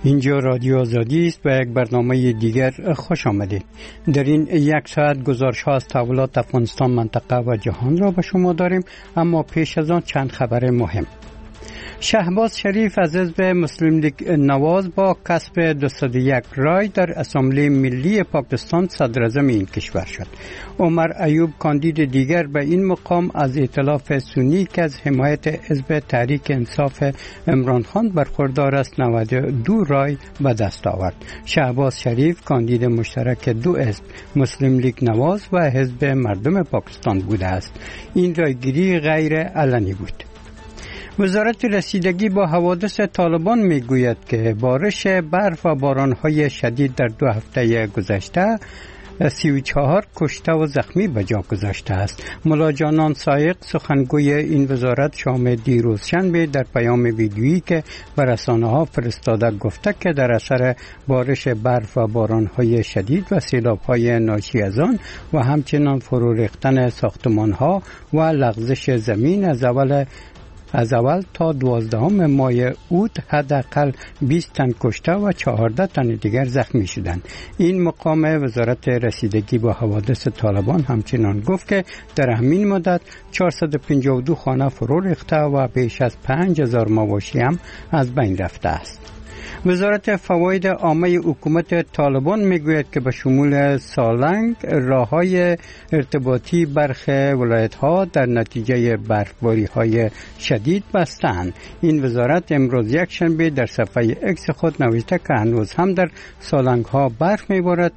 اینجا رادیو آزادی است و یک برنامه دیگر خوش آمدید. در این یک ساعت گزارش‌ها از تحولات افغانستان، منطقه و جهان را به شما داریم، اما پیش از آن چند خبر مهم. شهباز شریف از حزب مسلم لیگ نواز با کسب 201 رای در اسامبلی ملی پاکستان صدراعظم این کشور شد. عمر ایوب کاندید دیگر به این مقام از ائتلاف سنی که از حمایت حزب تحریک انصاف عمران خان برخوردار است 92 رای به دست آورد. شهباز شریف کاندید مشترک دو حزب مسلم لیگ نواز و حزب مردم پاکستان بوده است. این رایگیری غیر علنی بود. وزارت رسیدگی با حوادث طالبان میگوید که بارش برف و بارانهای شدید در 2 هفته گذشته 34 کشته و زخمی به جا گذاشته است. ملا جانان سایق سخنگوی این وزارت شام دیروز شنبه در پیام ویدیویی که به رسانه‌ها فرستاده گفته که در اثر بارش برف و بارانهای شدید و سیلاب‌های ناشی از آن و همچنین فرو ریختن ساختمان‌ها و لغزش زمین از اول تا 12 ماه اوت حداقل 20 تن کشته و 14 تن دیگر زخمی شدند. این مقام وزارت رسیدگی با حوادث طالبان همچنان گفت که در همین مدت 452 خانه فرو ریخته و بیش از 5000 مواشی هم از بین رفته است. وزارت فواید عامه حکومت طالبان میگوید که به شمول سالنگ راههای ارتباطی برخی ولایت‌ها در نتیجه برفباری‌های شدید بستند. این وزارت امروز یک شنبه در صفحه اکس خود نوشته که هنوز هم در سالنگ‌ها برف میبارد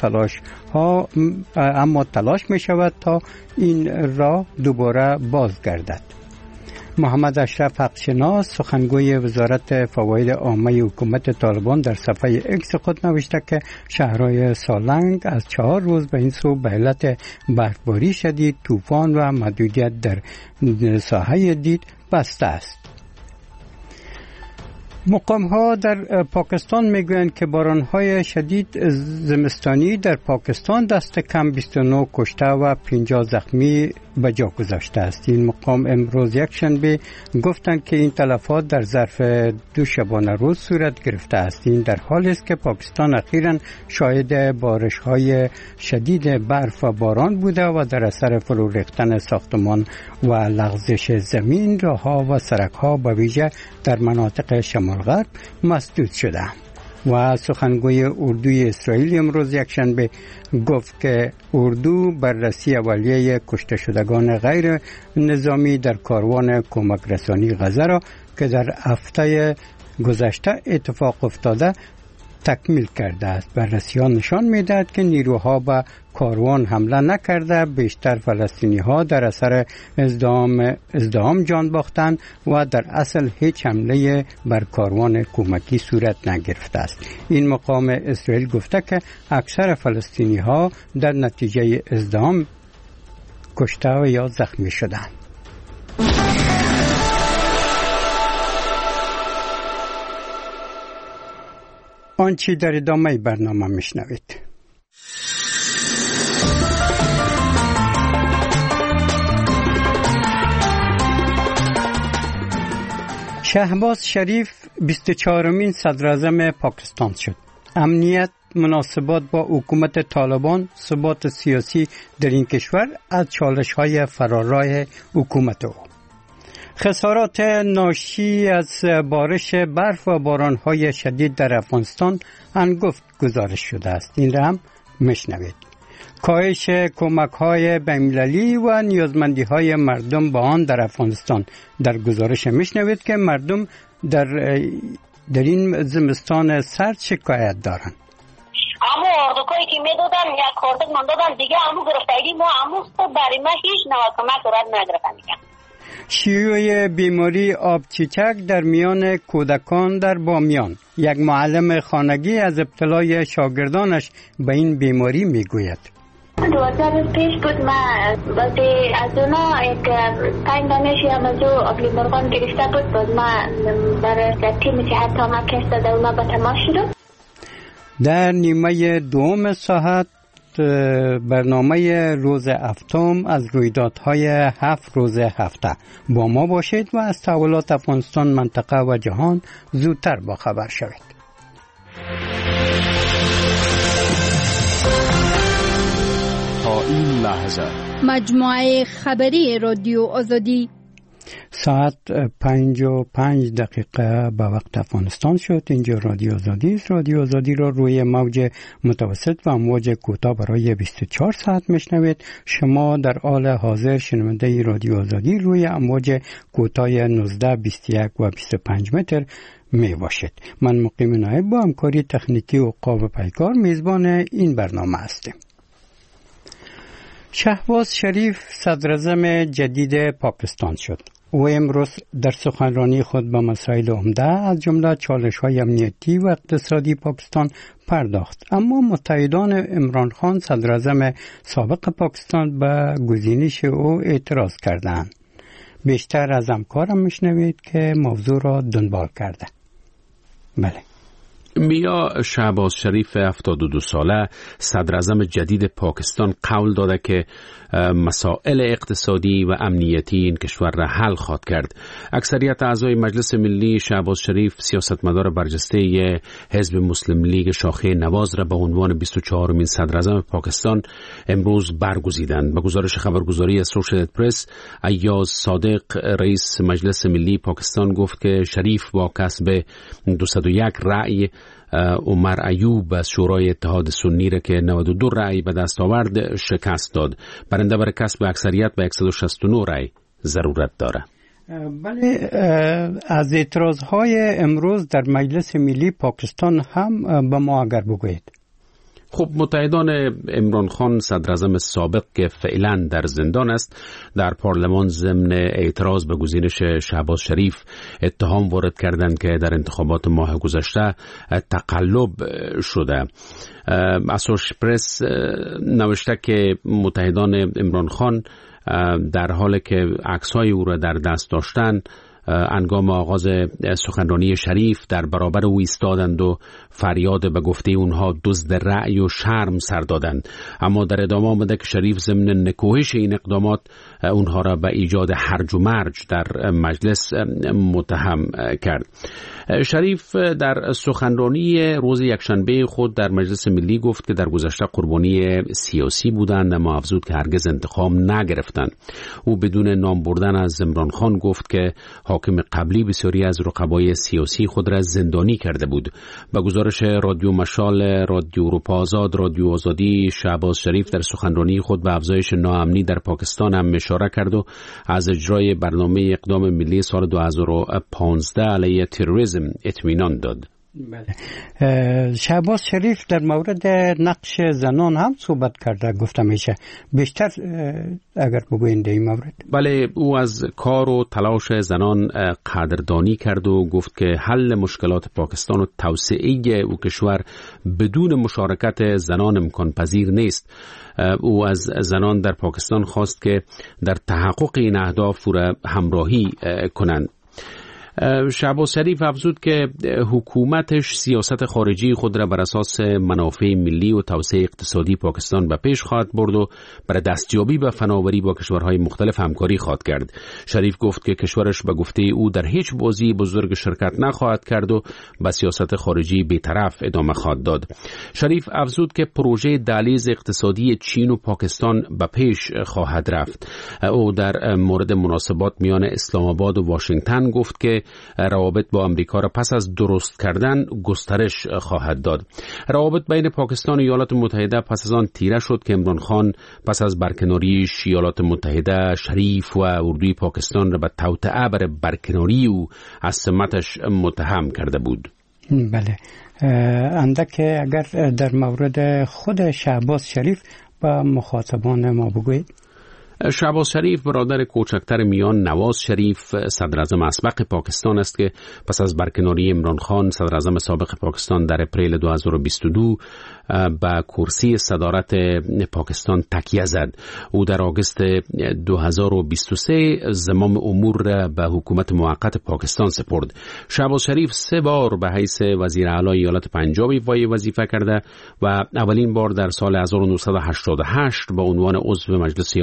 اما تلاش می‌شود تا این راه دوباره بازگردد. محمد اشرف حقشناس سخنگوی وزارت فواید عامه حکومت طالبان در صفحه اکس خود نوشته که شهرهای سالنگ از 4 روز به این سو به علت برفباری شدید، طوفان و محدودیت در ساحه دید بسته است. مقام‌ها در پاکستان میگویند که باران‌های شدید زمستانی در پاکستان دست کم 29 کشته و 50 زخمی به جا گذاشته است. این مقام امروز یک شنبه گفتند که این تلفات در ظرف 2 شبانه روز صورت گرفته است. این در حالی است که پاکستان اخیراً شاهد بارش‌های شدید برف و باران بوده و در اثر فرو ریختن ساختمان و لغزش زمین راه‌ها و سرک‌ها به ویژه در مناطق شمال غرب مسدود شده. و سخنگوی اردوی اسرائیل امروز یکشنبه گفت که اردو بررسی اولیه کشته شدگان غیر نظامی در کاروان کمک رسانی غزه را که در هفته گذشته اتفاق افتاده تکمیل کرده است. بررسی‌ها نشان می‌دهد که نیروها به کاروان حمله نکرده، بیشتر فلسطینی‌ها در اثر ازدحام جان باختند و در اصل هیچ حمله بر کاروان کمکی صورت نگرفته است. این مقام اسرائیل گفته که اکثر فلسطینی‌ها در نتیجه ازدحام کشته و یا زخمی شدند. آنچه در ادامه برنامه میشنوید. شهباز شریف 24مین صدراعظم پاکستان شد. امنیت، مناسبات با حکومت طالبان، ثبات سیاسی در این کشور از چالش‌های فرارای حکومت او. خسارات ناشی از بارش برف و باران‌های شدید در افغانستان هنگفت گزارش شده است. این را هم میشنوید. کاهش کمک‌های بین‌المللی و نیازمندی‌های مردم به آن در افغانستان. در گزارش میشنوید که مردم در این زمستان سرد شکایت دارند. اما اردوگاهی که میدادن یک خورده من دادن دیگه امو گرفتگی ما امو برای ما هیچ نوع کمک رد نگرفتن دیگه. شیوع بیماری آبچیچک در میان کودکان در بامیان. یک معلم خانگی از ابتلای شاگردانش به این بیماری میگوید. 2000 روز پیش بود من وقتی از اونا یک 5 دانشی همازو آبلی مرغان گرفته بود من برای تیم صحت کمک داده اونا به تماس شد. در نیمه دوم ساعت برنامه روز هفتم از رویدادهای 7 روز هفته با ما باشید و از تحولات افغانستان، منطقه و جهان زودتر با خبر شوید. تا این لحظه مجموعه خبری رادیو آزادی ساعت 5:05 به وقت افغانستان شد. اینجا رادیو آزادی است. رادیو آزادی را روی موج متوسط و موج کوتاه برای 24 ساعت میشنوید. شما در حال حاضر شنونده رادیو آزادی روی امواج کوتاه 19، 21 و 25 متر می باشید. من مقیم نایب با همکاری تکنیکی و عقاب پیکار میزبان این برنامه هستیم. شهباز شریف صدراعظم جدید پاکستان شد. او امروز در سخنرانی خود به مسائل عمده از جمله چالش‌های امنیتی و اقتصادی پاکستان پرداخت، اما متحدان عمران خان صدراعظم سابق پاکستان به گزینش او اعتراض کردند. بیشتر از همکارم میشنوید که موضوع را دنبال کرده. بله. میا شهباز شریف 72 ساله صدراعظم جدید پاکستان قول داده که مسائل اقتصادی و امنیتی این کشور را حل خواهد کرد. اکثریت اعضای مجلس ملی شهباز شریف سیاستمدار برجسته حزب مسلم لیگ شاخه نواز را به عنوان 24مین صدراعظم پاکستان امروز برگزیدند. به گزارش خبرگزاری اسوشییتد پرس، ایاز صادق رئیس مجلس ملی پاکستان گفت که شریف با کسب 201 رأی عمر ایوب از شورای اتحاد سنی را که 92 رأی به دست آورد شکست داد. برنده برای کسب اکثریت به 169 رأی ضرورت داره. بله، از اعتراضهای امروز در مجلس ملی پاکستان هم به ما اگر بگویید. خب، متحدان عمران خان صدراعظم سابق که فعلا در زندان است در پارلمان ضمن اعتراض به گزینش شهباز شریف اتهام وارد کردند که در انتخابات ماه گذشته تقلب شده. اسوشییتد پرس نوشته که متحدان عمران خان در حالی که عکس‌های او را در دست داشتند انگام آغاز سخنرانی شریف در برابر او ایستادند و فریاد به گفته اونها دزد رأی و شرم سر دادند، اما در ادامه آمده که شریف ضمن نکوهش این اقدامات اونها را به ایجاد هرج و مرج در مجلس متهم کرد. شریف در سخنرانی روز یکشنبه خود در مجلس ملی گفت که در گذشته قربانی سیاسی بودند، اما افزود که هرگز انتقام نگرفتند. او بدون نام بردن از عمران خان گفت که حاکم قبلی بسیاری از رقبای سیاسی خود را زندانی کرده بود. به گزارش رادیو مشال، رادیو اروپا آزاد، رادیو آزادی، شهباز شریف در سخنرانی خود به افزایش ناامنی در پاکستان هم اشاره کرد و از اجرای برنامه اقدام ملی سال 2015 علیه تروریسم اطمینان داد. بله. شهباز شریف در مورد نقش زنان هم صحبت کرده، گفته میشه. بیشتر اگر بگویند این مورد. بله، او از کار و تلاش زنان قدردانی کرد و گفت که حل مشکلات پاکستان و توسعه او کشور بدون مشارکت زنان امکان پذیر نیست. او از زنان در پاکستان خواست که در تحقق این اهداف را همراهی کنند. شهباز شریف افزود که حکومتش سیاست خارجی خود را بر اساس منافع ملی و توسعه اقتصادی پاکستان به پیش خواهد برد و برای دستیابی به فناوری با کشورهای مختلف همکاری خواهد کرد. شریف گفت که کشورش به گفته او در هیچ بازی بزرگ شرکت نخواهد کرد و به سیاست خارجی بی‌طرف ادامه خواهد داد. شریف افزود که پروژه دهلیز اقتصادی چین و پاکستان به پیش خواهد رفت. او در مورد مناسبات میان اسلام آباد و واشنگتن گفت که روابط با امریکا را پس از درست کردن گسترش خواهد داد. روابط بین پاکستان و ایالات متحده پس از آن تیره شد که عمران خان پس از برکناری ایالات متحده شریف و اردوی پاکستان را به توطئه بر برکناری او از سمتش متهم کرده بود. بله. اندک اگر در مورد خود شهباز شریف با مخاطبان ما بگویید. شهباز شریف برادر کوچکتر میان نواز شریف صدراعظم اسبق پاکستان است که پس از برکناری عمران خان صدراعظم سابق پاکستان در اپریل 2022 به کرسی صدارت پاکستان تکیه زد. او در آگوست 2023 زمام امور را به حکومت موقت پاکستان سپرد. شهباز شریف 3 بار به حیث وزیر اعلی ایالت پنجاب وظیفه کرده و اولین بار در سال 1988 به عنوان عضو مجلس ایالت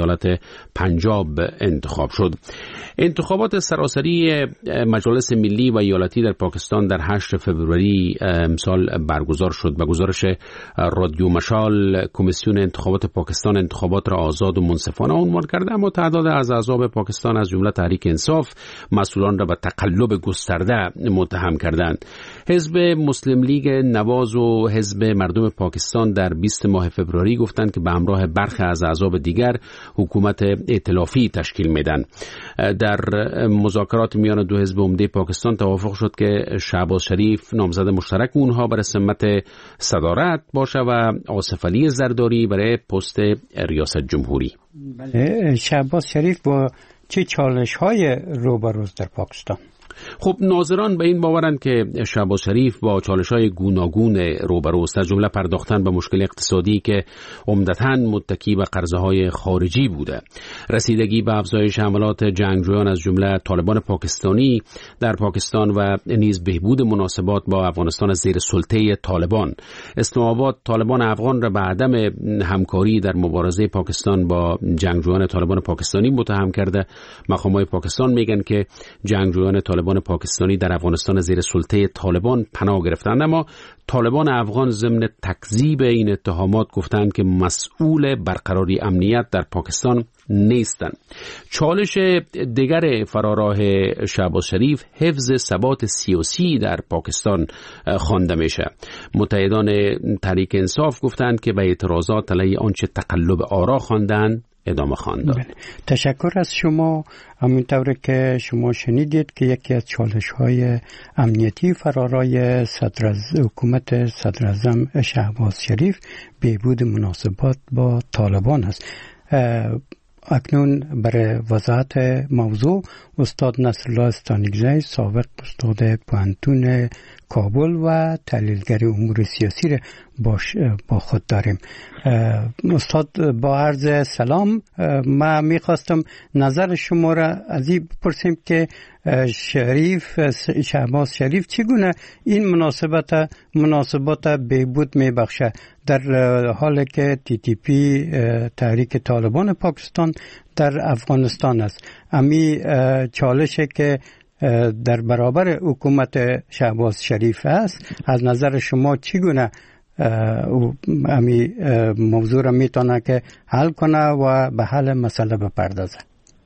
پنجاب انتخاب شد. انتخابات سراسری مجالس ملی و ایالتی در پاکستان در 8 فوریه امسال برگزار شد. به گزارش رادیو مشال، کمیسیون انتخابات پاکستان انتخابات را آزاد و منصفانه عنوان کرده، اما تعداد از احزاب پاکستان از جمله تحریک انصاف مسئولان را به تقلب گسترده متهم کردند. حزب مسلم لیگ نواز و حزب مردم پاکستان در 20 ماه فوریه گفتند که به همراه برخی از احزاب دیگر حکومت ائتلافی تشکیل میدن. در مذاکرات میان دو حزب عمده پاکستان توافق شد که شهباز شریف نامزد مشترک اونها برای سمت صدارت باشه و آصف علی زرداری برای پست ریاست جمهوری. بله، شهباز شریف با چه چالش‌های روبروست در پاکستان؟ خب ناظران به این باورند که شهباز شریف با چالش‌های گوناگون روبروست، از جمله پرداختن به مشکل اقتصادی که عمدتاً متکی به قرضه‌های خارجی بوده، رسیدگی به افزایش حملات جنگجویان از جمله طالبان پاکستانی در پاکستان و نیز بهبود مناسبات با افغانستان از زیر سلطه طالبان. اسلام آباد طالبان افغان را به عدم همکاری در مبارزه پاکستان با جنگجویان طالبان پاکستانی متهم کرده. مقامات پاکستان میگن که جنگجویان طالبان پاکستانی در افغانستان زیر سلطه طالبان پناه گرفتند، اما طالبان افغان ضمن تکذیب این اتهامات گفتند که مسئول برقراری امنیت در پاکستان نیستند. چالش دیگر فراراه شهباز شریف حفظ ثبات سیاسی در پاکستان خوانده میشه. متحدان تحریک انصاف گفتند که به اعتراضات علیه آنچه تقلب آرا خواندند ادامه خواندند. تشکر از شما. همینطور که شما شنیدید که یکی از چالش‌های امنیتی فرارای حکومت صدراعظم شهباز شریف بهبود مناسبات با طالبان است. اکنون برای وضاحت موضوع استاد نصرالله استانگزی، سابق استاد پوهنتون کابل و تحلیلگر امور سیاسی را با خود داریم. استاد با عرض سلام، ما میخواستم نظر شما را از این بپرسیم که شهباز شریف چگونه این مناسبات بهبود میبخشه در حالی که TTP تحریک طالبان پاکستان در افغانستان است. امی چالشی که در برابر حکومت شهباز شریف است، از نظر شما چگونه امی موضوع را میتونه که حل کنه و به حل مسئله بپردازه؟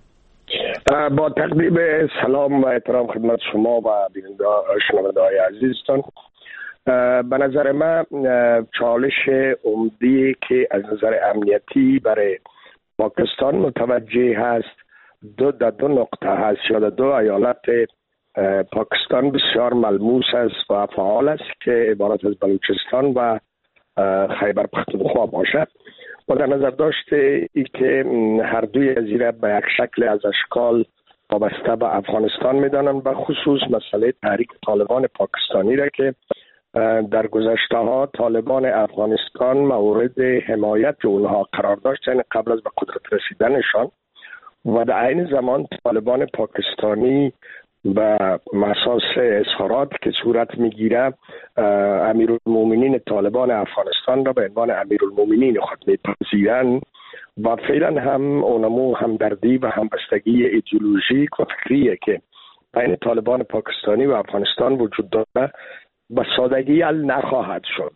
با تقدیم سلام و احترام خدمت شما و شنونده‌های عزیزتان، به نظر من چالش عمده‌ای که از نظر امنیتی برای پاکستان متوجه هست دو نقطه هست یا دو ایالت پاکستان بسیار ملموس است و فعال است که عبارت از بلوچستان و خیبر پختونخوا باشد و در نظر داشته ای که هر دوی از ایره به یک شکل از اشکال وابسته به افغانستان میدانند، به خصوص مسئله تحریک طالبان پاکستانی را که در گذشته ها طالبان افغانستان مورد حمایت اونها قرار داشتن قبل از به قدرت رسیدنشان و در عین زمان طالبان پاکستانی به اساس اظهارات که صورت میگیره امیرالمومنین طالبان افغانستان را به عنوان امیرالمومنین خود میپذیرند و فعلا هم اونمو همدردی و همبستگی ایدئولوژیک و فکریه که بین طالبان پاکستانی و افغانستان وجود داره به سادگی حل نخواهد شد.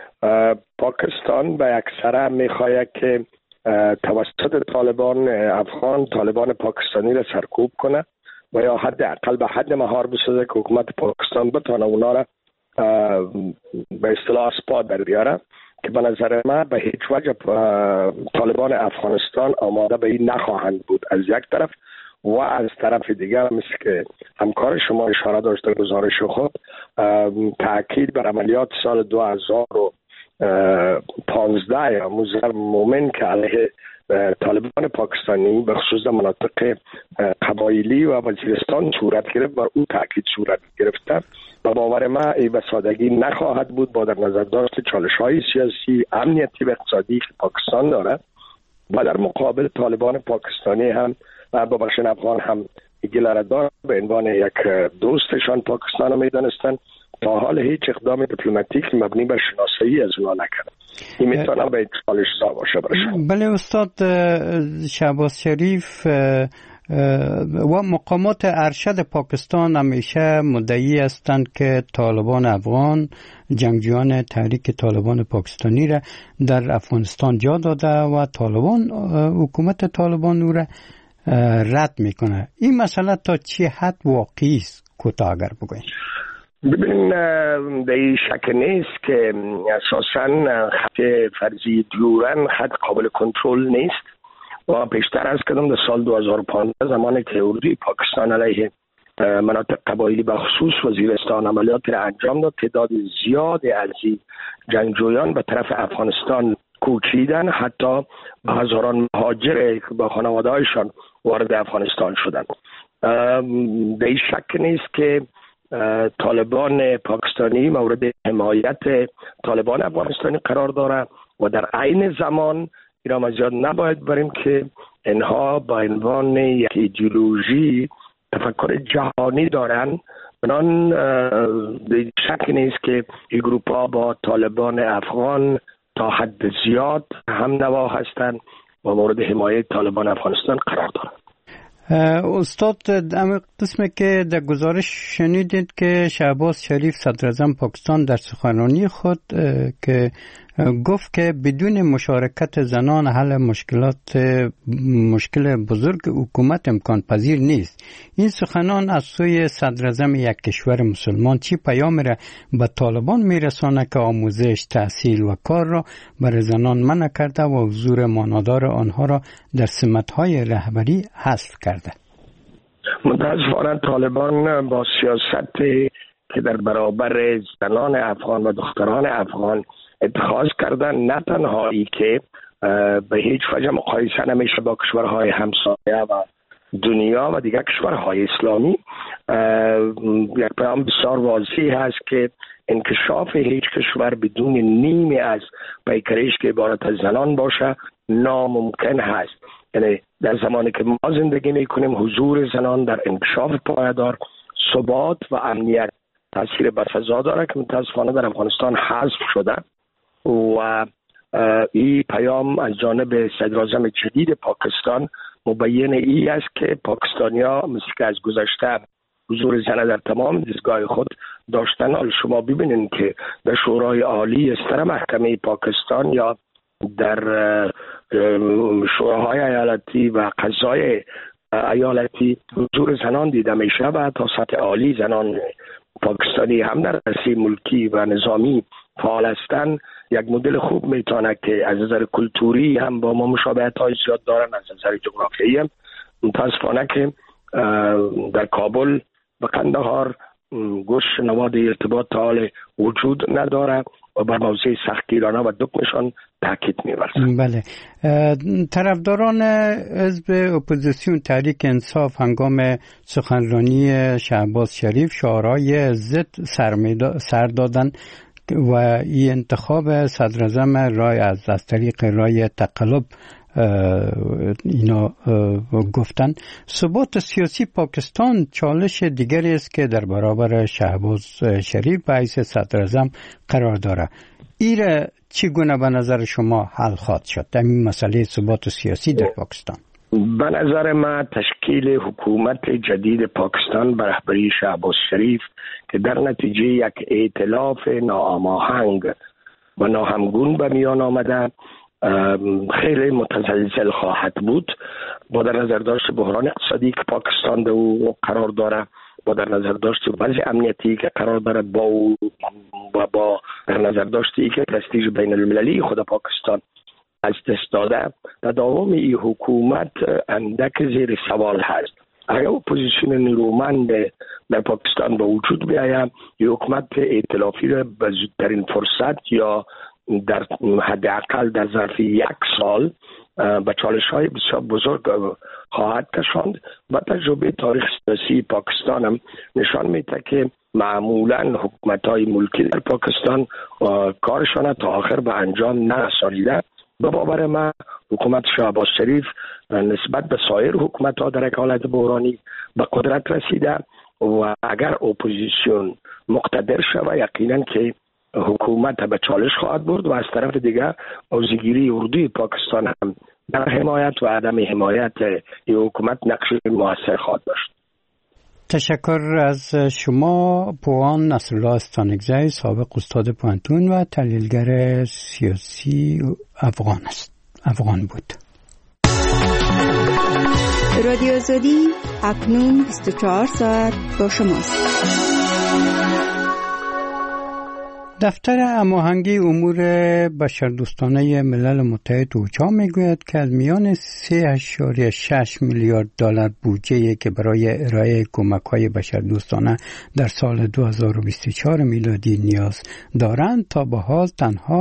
پاکستان به اکثره میخواهد که توسط طالبان افغان طالبان پاکستانی را سرکوب کنه و یا حداقل به حد مهار بسازه که حکومت پاکستان بتونه اونا را به اصطلاح اسپا در بیاره، که به نظر من به هیچ وجه طالبان افغانستان آماده به این نخواهند بود از یک طرف، و از طرف دیگر مثل که همکار شما اشاره داشت در گزارش خود تاکید بر عملیات سال 2015 یا موزر مومن که علیه طالبان پاکستانی به خصوص در مناطق قبایلی و وزیرستان صورت گرفت، بر او تاکید صورت گرفته و باور من ای به سادگی نخواهد بود با در نظر داشت چالش‌های سیاسی، امنیتی و اقتصادی که پاکستان دارد و در مقابل طالبان پاکستانی هم و بخش افغان هم گله دار به عنوان یک دوستشان پاکستان رو میدانستند. تا حال هیچ اقدام دیپلماتیک مبنی بر شناسایی از اونا نکرد. این میتونه به چالش زا باشه برشن. بله استاد شهباز شریف و مقامات ارشد پاکستان همیشه مدعی هستند که طالبان افغان جنگجویان تحریک طالبان پاکستانی را در افغانستان جا داده و طالبان حکومت طالبان او را رد میکنه. این مسئله تا چه حد واقعی است کوتاه اگر بگویید؟ ببین در این شک نیست که اساساً خط فرضی دیورن خط قابل کنترل نیست و پیشتر از کدام در سال 2015 زمانی که اردوی پاکستان علیه مناطق قبایلی به خصوص وزیرستان عملیات را انجام داد، تعداد زیادی از جنگجویان به طرف افغانستان کوچیدن، حتی هزاران مهاجر با خانواده‌هایشان وارد افغانستان شدند. در این شک نیست که طالبان پاکستانی مورد حمایت طالبان افغانستانی قرار داره و در عین زمان ایران ما زیاد نباید بریم که اینها با عنوان یک ایدئولوژی تفکر جهانی دارن. بنان شک نیست که این گروپ ها با طالبان افغان تا حد زیاد هم نوا هستند و مورد حمایت طالبان افغانستان قرار دارند. استاد در قسمی که در گزارش شنیدید که شهباز شریف صدراعظم پاکستان در سخنرانی خود که گفت که بدون مشارکت زنان حل مشکل بزرگ حکومت امکان پذیر نیست. این سخنان از سوی صدراعظم یک کشور مسلمان چی پیام را به طالبان میرسانه که آموزش، تحصیل و کار را برای زنان منع کرده و حضور مانادار آنها را در سمت‌های رهبری حذف کرده؟ متاسفانه طالبان با سیاستی که در برابر زنان افغان و دختران افغان اتخاذ کردن، نه تنهایی که به هیچ وجه مقایسه نمیشه با کشورهای همسایه و دنیا و دیگر کشورهای اسلامی، یک پیام بسیار واضح هست که انکشاف هیچ کشور بدون نیمی از پیکرش که عبارت از زنان باشه ناممکن هست. یعنی در زمانی که ما زندگی میکنیم حضور زنان در انکشاف پایدار، ثبات و امنیت تاثیر بسزا داره که متاسفانه در افغانستان حذف شده و این پیام از جانب صدراعظم جدید پاکستان مبین ای است که پاکستانیا مثل که از گذشته حضور زن در تمام دستگاه خود داشتن. حال شما ببینید که در شورای عالی استر محکمه پاکستان یا در شوراهای ایالتی و قضای ایالتی حضور زنان دیده میشه و تا سطح عالی زنان پاکستانی هم در رئیس ملکی و نظامی فعال هستند. یک مدل خوب میتونه که از نظر کلتوری هم با ما مشابهت های زیاد دارن، از نظر جغرافیایی هم. متاسفانه که در کابل و قندهار گوش نواد ارتباط حال وجود نداره و بر موضوع سختگیرانه و دکمشان تاکید می‌ورزند. بله، طرفداران حزب اپوزیسیون تحریک انصاف هنگام سخنرانی شهباز شریف شعارهای ضد سر دادن و این انتخاب صدراعظم رای از طریق رای تقلب اینا گفتن. ثبات سیاسی پاکستان چالش دیگری است که در برابر شهباز شریف به حیث صدراعظم قرار داره. این چگونه به نظر شما حل خواهد شد این مسئله ثبات سیاسی در پاکستان؟ به نظر من تشکیل حکومت جدید پاکستان به رهبری شهباز شریف که در نتیجه یک ائتلاف ناهماهنگ و ناهمگون به میان آمده خیلی متزلزل خواهد بود، با در نظر داشت بحران اقتصادی که پاکستان در او قرار داره، با در نظر داشت وضع امنیتی که قرار داره، با در نظر داشتی که پرستیژ بین المللی خود پاکستان از دست داده. تداوم این حکومت اندک زیر سوال هست. اگر اپوزیسیون نیرومند در پاکستان به وجود بیاید، این حکومت ائتلافی را به زودترین فرصت یا در حداقل در ظرف یک سال به چالش‌های بسیار بزرگ خواهد کشاند و تجربه تاریخ سیاسی پاکستان هم نشان میده که معمولا حکومت‌های ملکی در پاکستان کارشان تا آخر به انجام نرسانیده. به باور من حکومت شهباز شریف نسبت به سایر حکومت‌ها در یک حالت بحرانی به قدرت رسیده و اگر اپوزیسیون مقتدر شود یقینا که حکومت به چالش خواهد برد و از طرف دیگر موضع‌گیری اردوی پاکستان هم در حمایت و عدم حمایت این حکومت نقش موثر خواهد داشت. تشکر از شما. پوان نصرالله استانکزی، سابق استاد پوهنتون و تحلیلگر سیاسی افغان بود. رادیو آزادی اکنون 24 ساعت با شماست. دفتر هماهنگی امور بشردوستانه ملل متحد اوچا میگوید که از میان 3.6 میلیارد دلار بودجه‌ای که برای ارائه کمک‌های بشردوستانه در سال 2024 میلادی نیاز دارند، تا به حال تنها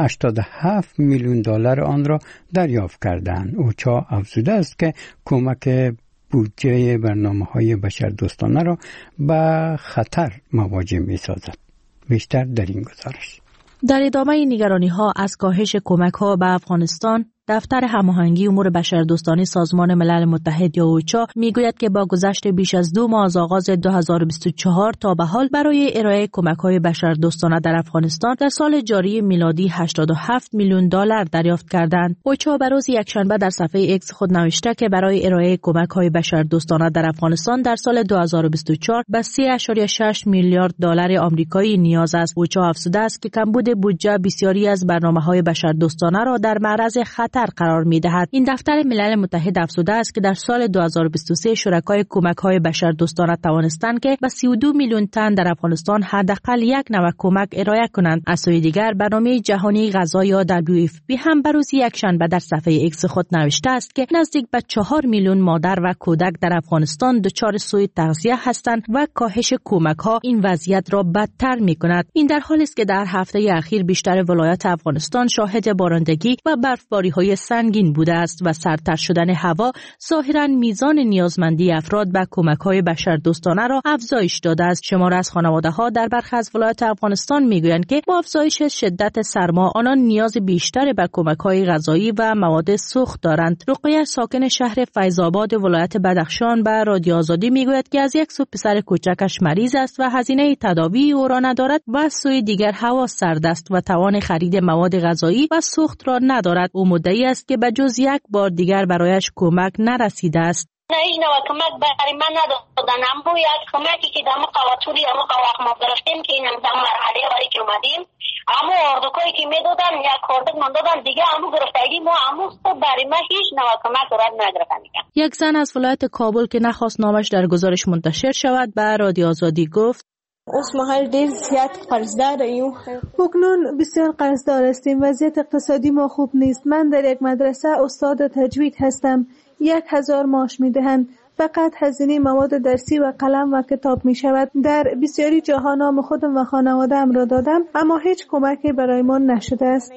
87 میلیون دلار آن را دریافت کردند. اوچا افزوده است که کمک بودجه برنامه‌های بشردوستانه را به خطر مواجه می‌سازد. بیشتر در این گزارش. در ادامه نگرانی‌ها از کاهش کمک‌ها به افغانستان، دفتر هماهنگی امور بشردوستانه سازمان ملل متحد یا اوچا میگوید که با گذشت بیش از 2 ماه از آغاز 2024 تا به حال برای ارائه کمک‌های بشردوستانه در افغانستان در سال جاری میلادی 87 میلیون دلار دریافت کردند. اوچا بر روز یکشنبه در صفحه ایکس خود نوشته که برای ارائه کمک‌های بشردوستانه در افغانستان در سال 2024 به 3.6 میلیارد دلار آمریکایی نیاز است. اوچا افزوده است که کمبود بودجه بسیاری از برنامه‌های بشردوستانه را در معرض قرار می‌دهد. این دفتر ملل متحد افزوده است که در سال 2023 شرکای کمک‌های بشردوستانه توانستند که به 32 میلیون تن در افغانستان حداقل یک نوع کمک ارائه کنند. از سوی دیگر برنامه جهانی غذا یا WFP هم بر روز یکشنبه در صفحه ایکس خود نوشته است که نزدیک به 4 میلیون مادر و کودک در افغانستان دچار سوء تغذیه هستند و کاهش کمک‌ها این وضعیت را بدتر می‌کند. این در حالی است که در هفته اخیر بیشتر ولایات افغانستان شاهد بارندگی و برفباری‌های سنگین بوده است و سردتر شدن هوا ظاهراً میزان نیازمندی افراد به کمک‌های بشردوستانه را افزایش داده است. شماری از خانواده‌ها در برخی از ولایات افغانستان میگویند که با افزایش شدت سرما آنان نیاز بیشتر به کمک‌های غذایی و مواد سوخت دارند. رقیه ساکن شهر فیض‌آباد ولایت بدخشان به رادیو آزادی میگوید که از یک سو پسر کوچکش مریض است و هزینه تداوی او را ندارد و از سوی دیگر هوا سرد است و توان خرید مواد غذایی و سوخت را ندارد. او مدعی است که به جز یک بار دیگر برایش کمک نرسیده است. نه این نوع کمک برای من ندادن. اما یک کمکی که در مقاوطوری وقت ما گرفتیم که این در مرحله واری که اومدیم، اما اردوکایی که میدادن یک خورده من دادن دیگه، اما گرفتگی ما اما برای من هیچ نوع کمک رد نگرفتن. یک زن از ولایت کابل که نخواست نامش در گزارش منتشر شود به رادیو آزادی گفت: اوس مهال ډیر زیات قرضدار یو. اکنون بسیار قرضدار هستیم. وضعیت اقتصادی ما خوب نیست. من در یک مدرسه استاد تجوید هستم. 1000 معاش میدهند. فقط هزینه مواد درسی و قلم و کتاب می شود. در بسیاری جاها نام خودم و خانواده‌ام را دادم اما هیچ کمکی برای ما نشده است.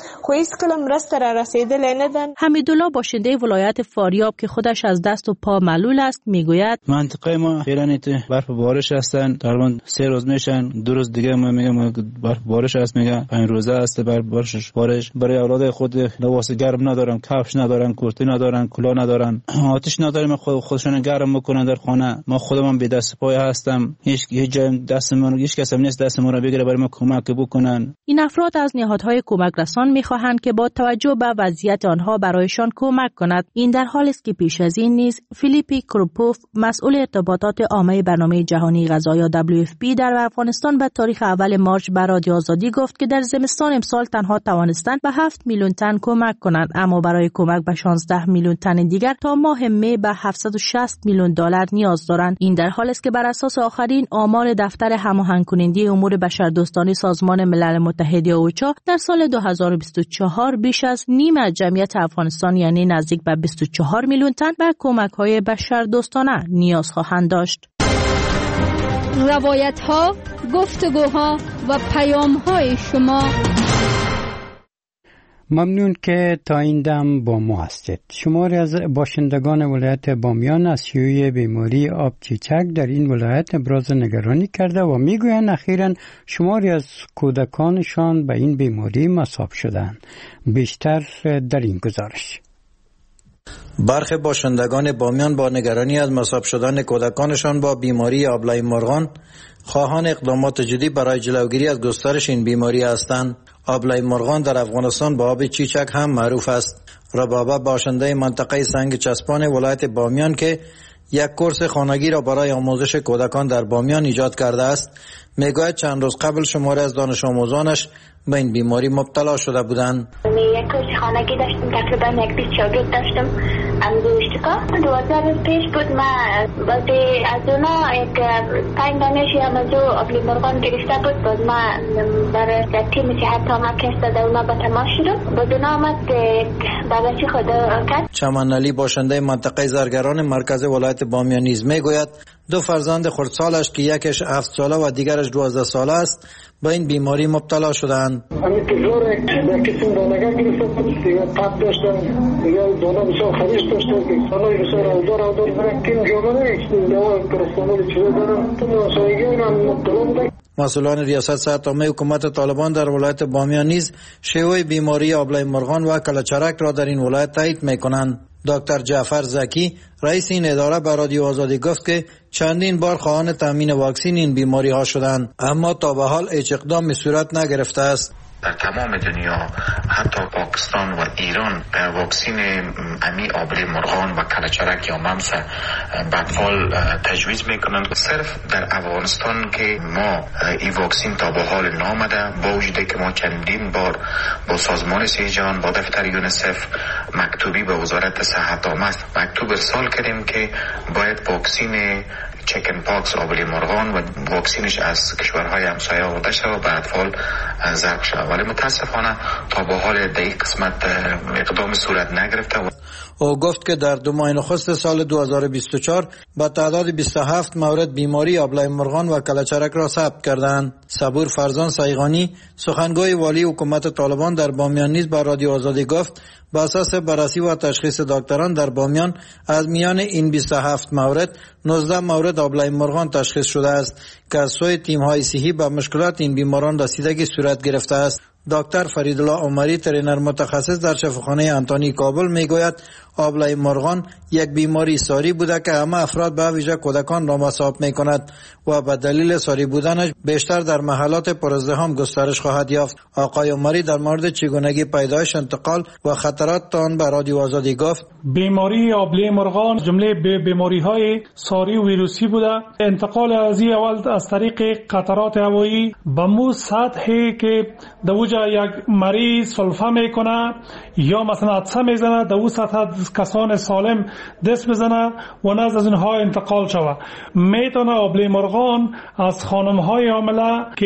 حمیدالله باشنده ولایت فاریاب که خودش از دست و پا معلول است میگوید: منطقه ما فعلا برف بارش هستن، تقریبا 3 روز میشن، 2 روز دیگه ما میگم برف بارش هست، میگم 5 روزه است برف بارش. برای اولاد خود لباس گرم ندارن، کفش ندارن، کورتی ندارن، کلاه ندارن، آتش نداریم، خودشون گرم میکنن در خانه. ما خودمون بی دست پای هستم، هیچ جای دستمون هیچ کس هم نیست دستمون رو بگیره برای ما کمک بکنن. این افراد از نهادهای کمک رسان میخواهند که با توجه به وضعیت آنها برایشان کمک کند. این در حالی است که پیش از این نیز فیلیپی کروپوف مسئول ارتباطات عامه برنامه جهانی غذا یا WFP در افغانستان به تاریخ اول مارچ به رادیو آزادی گفت که در زمستان امسال تنها توانستند به 7 میلیون تن کمک کنند، اما برای کمک به 16 میلیون تن دیگر تا ماه می به 760 میلیون دلار نیاز دارند. این در حالی است که بر اساس آخرین آمار دفتر هماهنگ کننده امور بشردوستانه سازمان ملل متحد یا اوچا در سال 2024 بیش از نیم از جمعیت افغانستان یعنی نزدیک به 24 میلیون تن به کمک‌های بشردوستانه نیاز خواهند داشت. روایت‌ها، گفتگوها و پیام‌های شما. ممنون که تا این دم با ما هستید. شماری از باشندگان ولایت بامیان از شیوع بیماری آب چیچک در این ولایت ابراز نگرانی کرده و میگویند اخیراً شماری از کودکانشان به این بیماری مصاب شدند. بیشتر در این گزارش. برخی باشندگان بامیان با نگرانی از مصاب شدن کودکانشان با بیماری آبلای مرغان خواهان اقدامات جدی برای جلوگیری از گسترش این بیماری هستند. آبلای مرغان در افغانستان با آب چیچک هم معروف است. ربابه باشنده منطقه سنگ چسبان ولایت بامیان که یک کورس خانگی را برای آموزش کودکان در بامیان ایجاد کرده است، میگوید چند روز قبل شماری از دانش آموزانش به این بیماری مبتلا شده بودند. یک کورس خانگی داشتم، تقریبا یک 20 شاگرد داشتم. اندوشتکا 12 روز پیش بود. من بعد از اونا یک 5 دانشی همازو آبلی مرغان گرفته بود. بعد من برای تیم صحت مرکز داده اونا به تماس شدم. بعد اونا آمد باباچی خود کرد. چمن علی باشنده منطقه زرگران مرکز ولایت بامیان نیز میگوید 2 فرزند خردسالش که یکش 7 ساله و دیگرش 12 ساله است به این بیماری مبتلا شدند. همین که زور یک قسم دانگاه گرفته بود، دیگه تب داشتن، دیگه دانه بسیار خریش داشتن که سالای بسیار اودار برن که جامعه یک دوا پرستامول چیزه دارن تو سایگی هم مبتلا بودن. مسئولان ریاست صحت عامه حکومت طالبان در ولایت بامیان نیز شیوع بیماری آبلای مرغان و کلچرک را در این ولایت تایید میکنند. دکتر جعفر زکی رئیس این اداره به رادیو آزادی گفت که چندین بار خواهان تامین واکسن این بیماری ها شدند، اما تا به حال هیچ اقدامی صورت نگرفته است. در تمام دنیا حتی پاکستان و ایران واکسن امی آبله مرغان و کلچرک یا ممس به اطفال تجویز میکنند. صرف در افغانستان که ما این واکسن تا به حال نامده، با وجودی که ما چندین بار با سازمان صحت جهان با دفتر یونیسف مکتوبی به وزارت صحت عامه مکتوب ارسال کردیم که باید واکسن چکن پاکس آبله مرغان و واکسینش از کشورهای همسایه آورده شود و به اطفال ضرب شود، ولی متاسفانه تا به حال در این قسمت اقدام صورت نگرفته. او گفت که در 2 ماه نخست سال 2024 با تعداد 27 مورد بیماری آبلای مرغان و کلچرک را ثبت کردند. صبور فرزان سایغانی سخنگوی والی حکومت طالبان در بامیان نیز با رادیو آزادی گفت با اساس بررسی و تشخیص دکتران در بامیان از میان این 27 مورد 19 مورد آبلای مرغان تشخیص شده است که از سوی تیم‌های صحی به مشکلات این بیماران رسیدگی صورت گرفته است. دکتر فریدالله عمری ترینر متخصص در شفاخانه انتونی کابل میگوید آبلای مرغان یک بیماری ساری بوده که همه افراد به ویژه کودکان را مصاب میکند و به دلیل ساری بودنش بیشتر در محلات پرازدحام گسترش خواهد یافت. آقای عمری در مورد چگونگی پیدایش، انتقال و خطرات آن به رادیو آزادی گفت بیماری آبله مرغان جمله بیماری های ساری و ویروسی بوده. انتقال از اول از طریق قطرات هوایی به مو سطحی که دوجا یک مریض سلفه میکنه یا مثلا عطسه میزنه، دو سطح کسان سالم دست بزنه و نزد از اینها انتقال شود. میتونه آبله مرغان از خانم های حامله که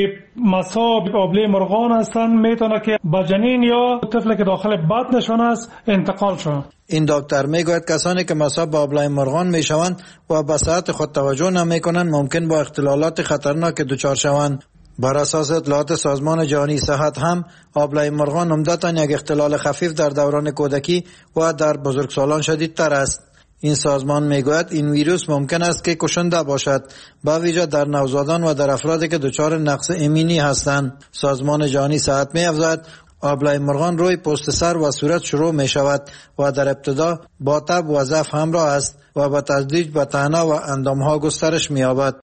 مصاب آبله مرغان هستند میتونه که با جنین یا طفل که داخل بطنشون است انتقال شود. این دکتر میگوید کسانی که مصاب با آبلای مرغان میشوند و به صحت خود توجه نمیکنند ممکن با اختلالات خطرناک دچار شوند. بر اساس اطلاعات سازمان جهانی صحت هم آبلای مرغان عمدتاً یک اختلال خفیف در دوران کودکی و در بزرگسالان شدیدتر است. این سازمان میگوید این ویروس ممکن است که کشنده باشد، با ویژه در نوزادان و در افرادی که دچار نقص ایمنی هستند. سازمان جهانی صحت می‌افزاید آبلای مرغان روی پوست سر و صورت شروع می شود و در ابتدا با تب و ضعف همراه است و به تدریج به طعنه و اندامها گسترش می یابد.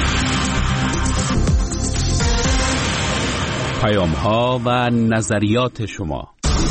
پیام‌ها و نظریات شما.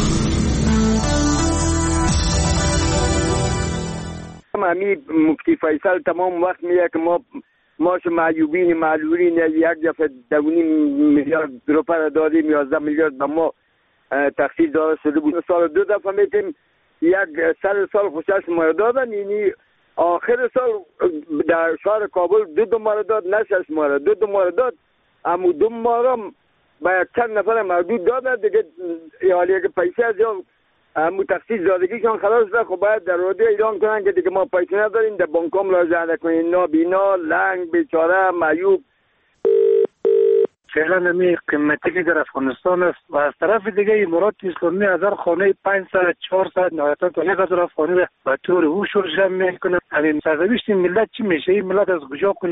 امی مفتی فیصل تمام وقت میگه که ما معیوبین معلولین 1.2 میلیارد روپیه دادیم، 11 میلیارد به ما تخصیص داده شده بود. سال 2 دفعه میتیم 100 سال خوشش ما دادن، یعنی آخر سال در شهر کابل 2 ماه داد، نه 6 ماه، 2 ماه داد. اما 2 ماه با یک چند نفر محدود دادن دیگه، حالی که پیسه از همون تخصیص دادگیشان خلاص ده. خب باید در رادیو اعلام کنن که دیگه ما پیسه نداریم، در بانکام مراجعه نکنین. نابینا، لنگ، بیچاره، معیوب. فعلا نمی قیمتی که در افغانستان است و از طرف دیگه امارات اسلامی 1000 خانه 500 400 نهایتا تا 1000 خانه به طور او شورش میکنه. همین سرنوشت ملت چی میشه؟ این ملت از کجا کنه؟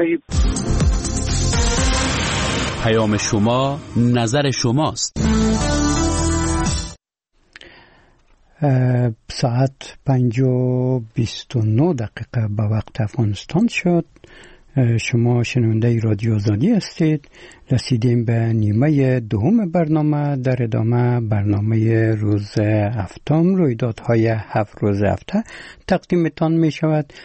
پیام شما، نظر شماست. ساعت 5:29 به وقت افغانستان شد. شما شنونده رادیو آزادی هستید. رسیدیم به نیمه دوم برنامه. در ادامه برنامه روز هفتم، رویدادهای 7 روز هفته تقدیمتان می شود.